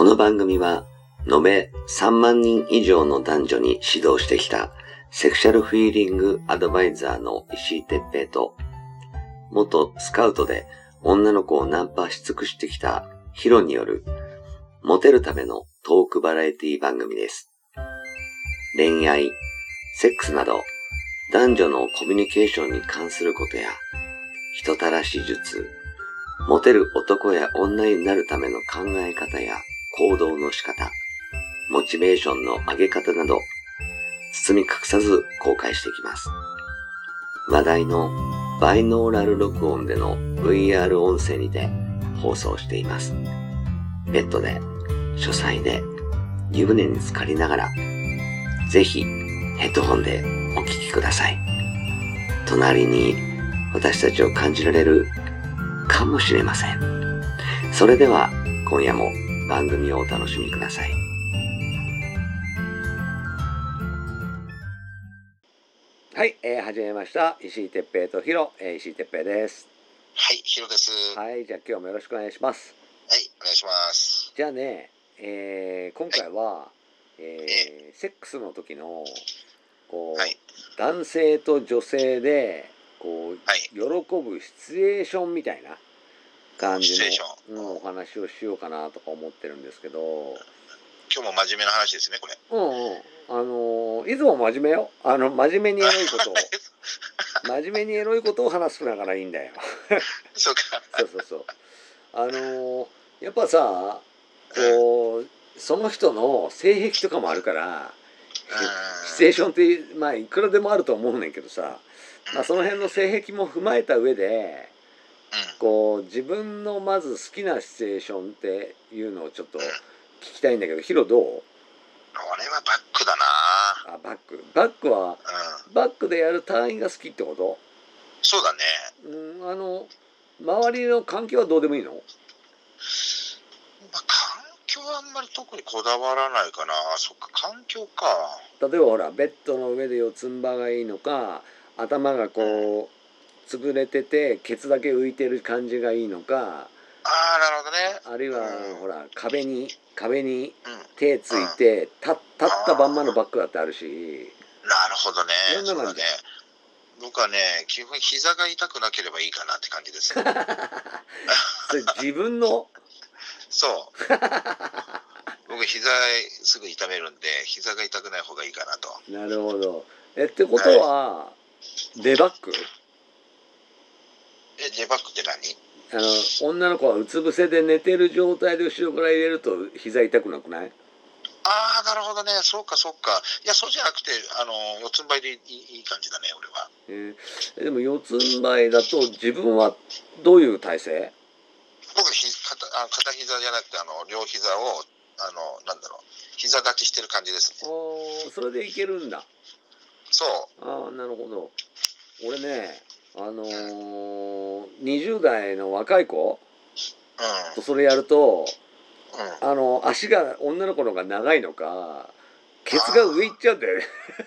の番組は延べ3万人以上の男女に指導してきたセクシャルフィーリングアドバイザーの石井哲平と、元スカウトで女の子をナンパし尽くしてきたヒロによるモテるためのトークバラエティ番組です。恋愛、セックスなど男女のコミュニケーションに関することや人たらし術、モテる男や女になるための考え方や行動の仕方、モチベーションの上げ方など包み隠さず公開していきます。話題のバイノーラル録音での VR 音声にて放送しています。ベッドで、書斎で、湯船に浸かりながら、ぜひヘッドホンでお聞きください。隣に私たちを感じられるかもしれません。それでは今夜も番組をお楽しみください。はい、始めました。石井哲平とヒロ、石井哲平です。 はい、ヒロです。 はい、じゃあ今日もよろしくお願いします。 はい、お願いします。 じゃあね、今回は、セックスの時のこう、男性と女性でこう、喜ぶシチュエーションみたいな感じの、お話をしようかなとか思ってるんですけど、 今日も真面目な話ですね、これ。 いつも真面目よ。真面目にエロいことを真面目にエロいことを話すながらいいんだよ。 そうか。 そうやっぱさ、こうその人の性癖とかもあるから、シチュエーションってまあいくらでもあると思うねんけどさ、その辺の性癖も踏まえた上で、こう自分のまず好きなシチュエーションっていうのをちょっと聞きたいんだけど、ヒロどう？ 俺はバックだな。 バックは、バックでやる単位が好きってこと？ そうだね。 周りの環境はどうでもいいの？ 環境はあんまり特にこだわらないかな。そっか、環境か。 例えばほら、ベッドの上で四つん這いがいいのか、頭がこう潰れててケツだけ浮いてる感じがいいのか、 なるほどね。 あるいは、ほら壁に手ついて、立ったまんまのバックだってあるし。 なるほどね。そうだね。僕はね、基本膝が痛くなければいいかなって感じです。 それ自分のそう。僕膝すぐ痛めるんで、膝が痛くない方がいいかなと。 なるほど。ってことは、デバック？ デバックって何？ 女の子はうつ伏せで寝てる状態で後ろから入れると膝痛くなくない？ なるほどね。そうか。いや、そうじゃなくて、四つん這いでいい感じだね、俺は。 でも四つん這いだと自分はどういう体勢？ 僕片膝じゃなくて両膝を膝立ちしてる感じですね。 それでいけるんだ。 そう。 なるほど。俺ね、20代の若い子とそれやると、足が女の子の方が長いのか、ケツが上いっちゃうんだよね。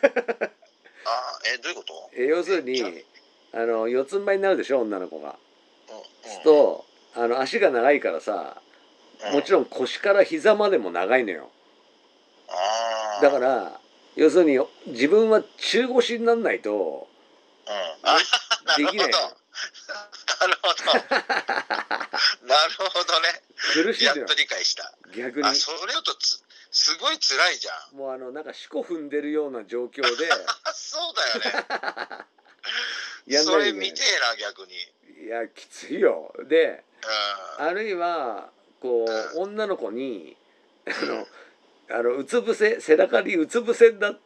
どういうこと？ 要するに四つん這いになるでしょ、女の子が。と足が長いからさ、もちろん腰から膝までも長いのよ。だから要するに自分は中腰にならないとできないの。 なるほど。なるほどね。 苦しいのよ。 やっと理解した。 逆に。 それだとすごい辛いじゃん。 もうなんか四股踏んでるような状況で。 そうだよね。それ見てえな、逆に。 いや、きついよ。で、あるいはこう、女の子にうつ伏せ、背中にうつ伏せになって、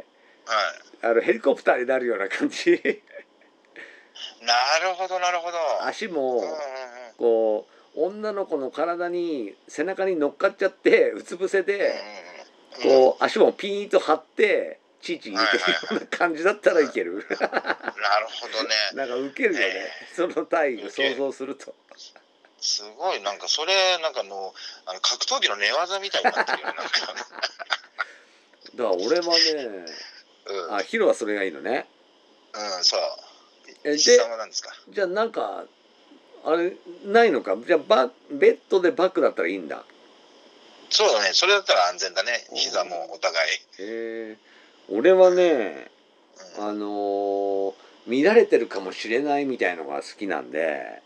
ヘリコプターになるような感じ。 なるほど。 足もこう女の子の体に背中に乗っかっちゃってうつ伏せで、こう足もピーンと張ってチーチー入れてるような感じだったらいける。 なるほどね。 なんかウケるよね、その体位を想像すると。 すごい、なんかそれ格闘技の寝技みたいになってるよね。だから俺はね、ヒロはそれがいいのね。 そう。 で、じゃあなんかあれないのか。じゃあベッドでバックだったらいいんだ。 そうだね。それだったら安全だね。膝もお互い。 俺はね、 うん。 乱れてるかもしれないみたいのが好きなんで、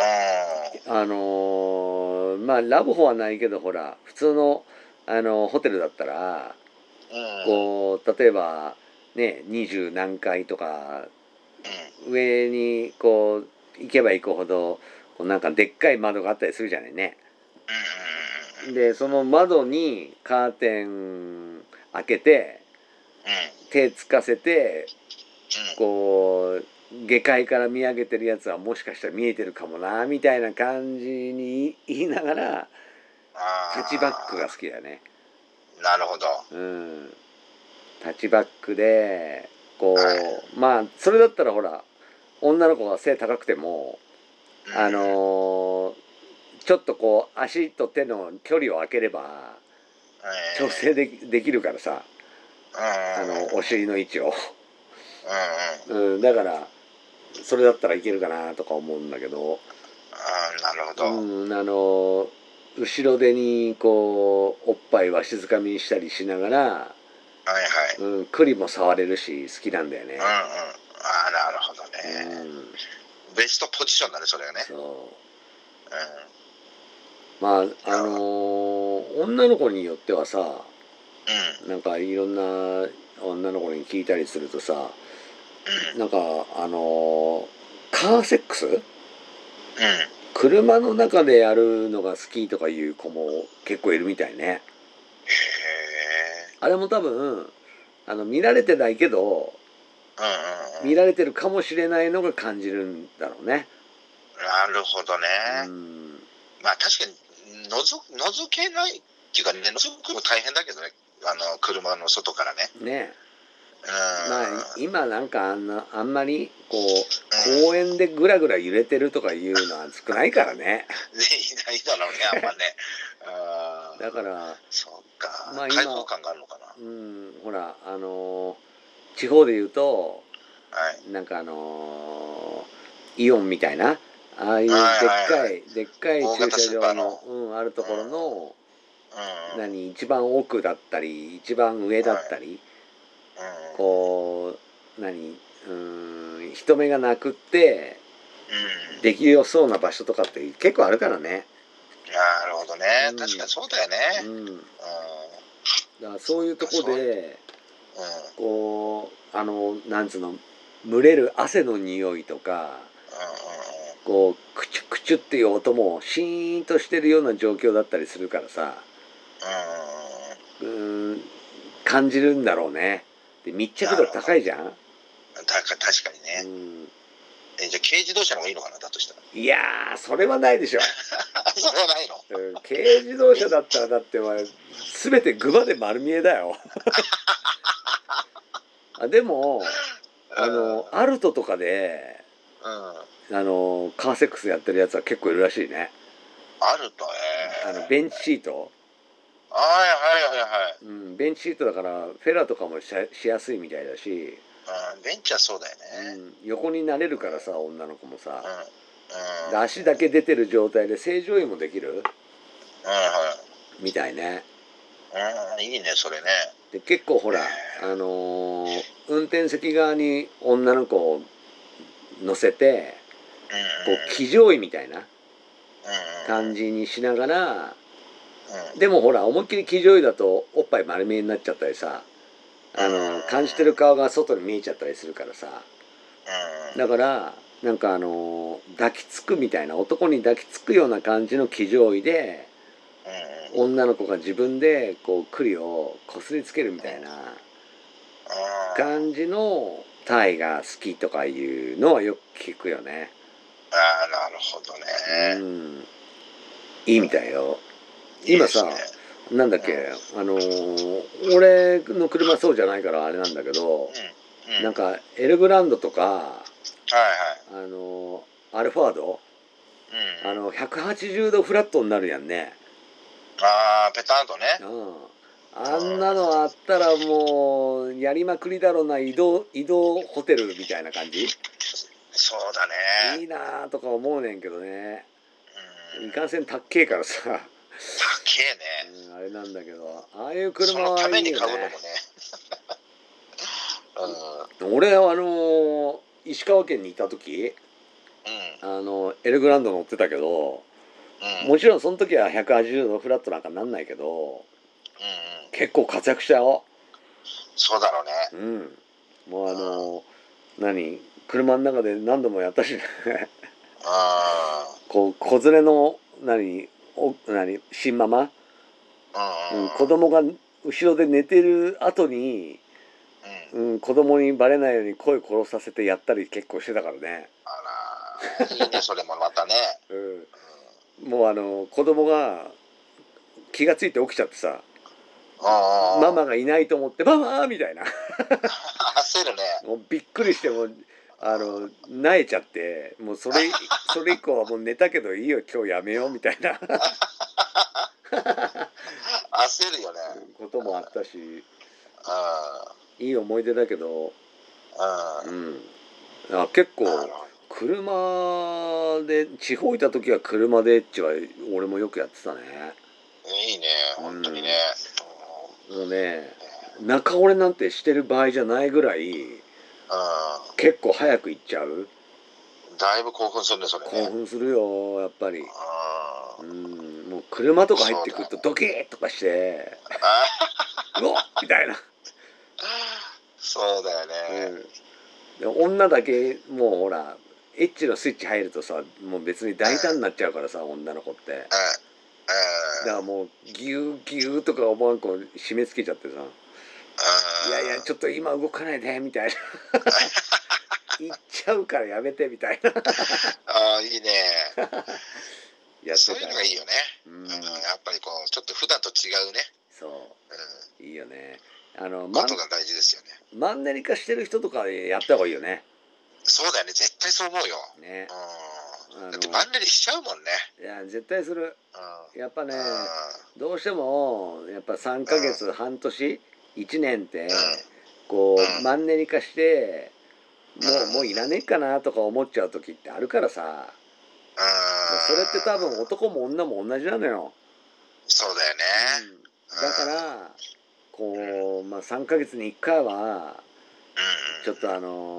まあラブホはないけど、ほら普通のホテルだったら、 うん。 こう例えばね、20何階とか上にこう行けば行くほど、こうなんかでっかい窓があったりするじゃないね。 うん。 でその窓にカーテン開けて手つかせて、こう下界から見上げてるやつはもしかしたら見えてるかもなみたいな感じに言いながら、タッチバックが好きだね。 なるほど。 タッチバックでこう、まあそれだったらほら女の子が背高くても、ちょっとこう足と手の距離を空ければ調整できるからさ、お尻の位置をだからそれだったらいけるかなとか思うんだけど、 なるほど。 後ろ手にこうおっぱいわしづかみにしたりしながら、クリも触れるし好きなんだよね。 なるほどね。ベストポジションだね、それがね。そう。 まあ女の子によってはさ、なんかいろんな女の子に聞いたりするとさ、なんかカーセックス、車の中でやるのが好きとかいう子も結構いるみたいね。あれも多分見られてないけど、見られてるかもしれないのが感じるんだろうね。 なるほどね。まあ確かに覗けないっていうかね、覗くの大変だけどね、車の外からね。 ねえ。まあ今なんかあんまりこう公園でぐらぐら揺れてるとかいうのは少ないからね。 いないだろうね、あんまね。 だからそうか、まあ、開放感があるのかな。 ほら地方でいうと、なんかイオンみたいなああいうでっかい駐車場のあるところの一番奥だったり一番上だったり、こう人目がなくってできよそうな場所とかって結構あるからね。 なるほどね、確かにそうだよね。 だからそういうとこでこうなんつうの、蒸れる汗の匂いとか、こうクチュクチュっていう音もシーンとしてるような状況だったりするからさ、感じるんだろうね。で密着度高いじゃん。 確かにね。じゃあ軽自動車の方がいいのかな、だとしたら。 いやーそれはないでしょ。 それはないの？ 軽自動車だったらだって全てグマで丸見えだよ。でもアルトとかでカーセックスやってるやつは結構いるらしいね。 アルトベンチシート。ベンチシートだからフェラとかもしやすいみたいだし。 ベンチはそうだよね。 横になれるからさ、女の子もさ、足だけ出てる状態で正常位もできるみたいね。 いいねそれね。 で結構ほら運転席側に女の子を乗せてこう騎乗位みたいな感じにしながら、でもほら思いっきり騎乗位だとおっぱい丸見えになっちゃったりさ、感じてる顔が外に見えちゃったりするからさ、だからなんか抱きつくみたいな、男に抱きつくような感じの騎乗位で女の子が自分でこうクリをこすりつけるみたいな感じのタイが好きとかいうのはよく聞くよね。 なるほどね。 いいみたいよ。今さ、なんだっけ、俺の車そうじゃないからあれなんだけど、なんかエルグランドとか、アルファード、180度フラットになるやんね。 ペタンとね。 あんなのあったらもうやりまくりだろうな。移動ホテルみたいな感じ。 そうだね。 いいなとか思うねんけどね。いかんせん高えからさ。 えね。 あれなんだけど、ああいう車そのためにはいいよ買うのもね。 ね。 うん。 俺石川県にいた時、エルグランド乗ってたけど、 うん。 もちろんその時は180度フラットなんかなんないけど、 うん。うん。 結構活躍したよ。 そうだろうね。 うん。もう車の中で何度もやったしね。 あこう子連れの新ママ、 あ。 うん、 うん。 子供が後ろで寝てる後に、 うん。 うん、子供にバレないように声殺させてやったり結構してたからね。 あら、いいね、それもまたね。 うん、もう子供が気がついて起きちゃってさ、ママがいないと思って「ママ!」みたいな。 焦るね。 もうびっくりして、もう萎えちゃって、もうそれ以降はもう寝たけどいいよ今日やめようみたいな焦るよね。 こともあったし、 ういい思い出だけど、 ん。うん。 結構なるほ車で地方いた時は車でエッチは俺もよくやってたね。 ど。いいね、本当にね。 もうね、中折れなんてしてる場合じゃないぐらいう結構早く行っちゃう。 ん。だいぶ興奮するね、それね。 興奮するよやっぱり。 うん。 もう車とか入ってくるとそうだよね。 ドキッとかしてあうおっみたいな。 そうだよね。 で女だけもうほらエッチのスイッチ入るとさ、もう別に大胆になっちゃうからさ、女の子って。だからもうギューギューとか思わんこ締め付けちゃってさ、いやいやちょっと今動かないでみたいな行っちゃうからやめてみたいなああ、いいね。 やってたよ。 そういうのがいいよね。やっぱりこう、ちょっと普段と違うね。 そういいよね。 ことが大事ですよね。 マンネリ化してる人とかやった方がいいよね。 そうだよね、絶対そう思うよ。 ね。 だってマンネリしちゃうもんね。 いや絶対する。やっぱね、 うどうしてもやっぱ3ヶ月、半年、1年ってこううんマンネリ化してもういらねえかなとか思っちゃう時ってあるからさ。それって多分男も女も同じなのよ。 そうだよね。 だからこう、3ヶ月に1回はちょっと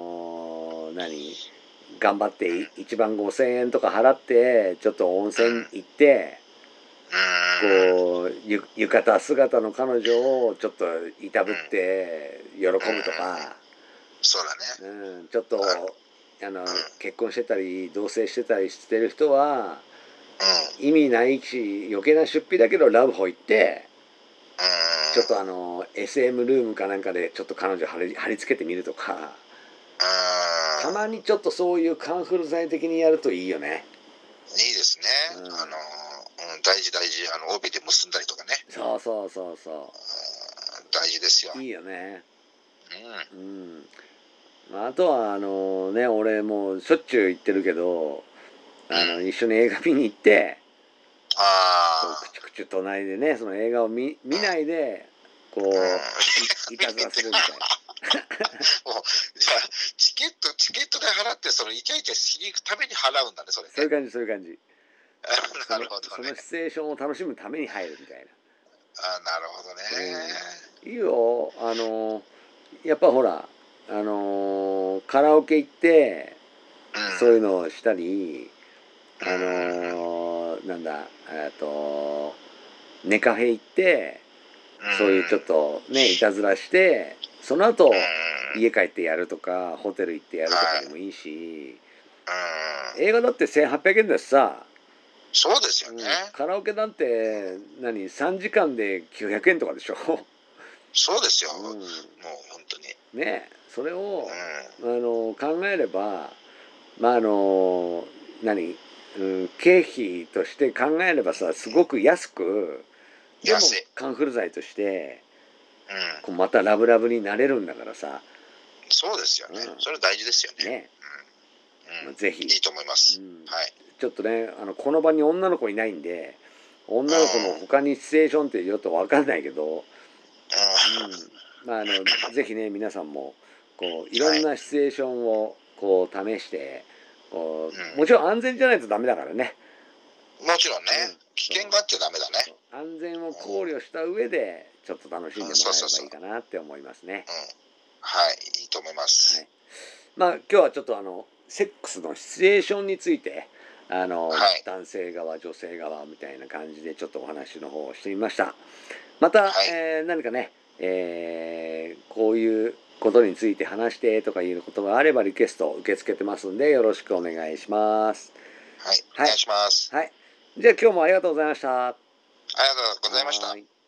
頑張って1万5,000円とか払ってちょっと温泉行ってこう浴衣姿の彼女をちょっといたぶって喜ぶとか、 そうだね。 ちょっと結婚してたり同棲してたりしてる人は意味ないし余計な出費だけどラブホ行ってちょっとSM ルームかなんかでちょっと彼女貼り付けてみるとか、たまにちょっとそういうカンフル剤的にやるといいよね。 いいですね。大事大事。帯で結んだりとかね。 そうそうそうそ大事ですよ。 う。いいよね。あとは俺もうしょっちゅう行ってるけど一緒に映画見に行ってくちゅくちゅ隣でねその映画を見ないでこういたずらするみたいな。 もうじゃあチケットで払ってそのイチャイチャしに行くために払うんだね、それね。 そういう感じそういう感じ。 なるほどね。 そのシチュエーションを楽しむために入るみたいな。 なるほどね。 いいよやっぱほらカラオケ行ってそういうのをしたりなんだネカフェ行ってそういうちょっとねいたずらしてその後家帰ってやるとかホテル行ってやるとかでもいいし、映画だって1,800円だしさ。 そうですよね。 カラオケなんて3時間で900円とかでしょ。 そうですよ。もう本当に。 ねそれを考えれば経費として考えればさすごく安くでもカンフル剤としてこうまたラブラブになれるんだからさ。 そうですよね。それ大事ですよね。 ぜひいいと思います。はい。 ちょっとねこの場に女の子いないんで女の子の他にシチュエーションってちょっと分かんないけど、ぜひね皆さんもこういろんなシチュエーションをこう試してこうもちろん安全じゃないとダメだからね。 もちろんね、危険があっちゃダメだね。 安全を考慮した上でちょっと楽しんでもらえればいいかなって思いますね。 はい、いいと思います。 はい、まあ今日はちょっとセックスのシチュエーションについて男性側女性側みたいな感じでちょっとお話の方をしてみました。また、何かね、こういうことについて話してとかいうことがあればリクエスト受け付けてますんでよろしくお願いします。 はい、お願いします。 はい、じゃあ今日もありがとうございました。 ありがとうございました。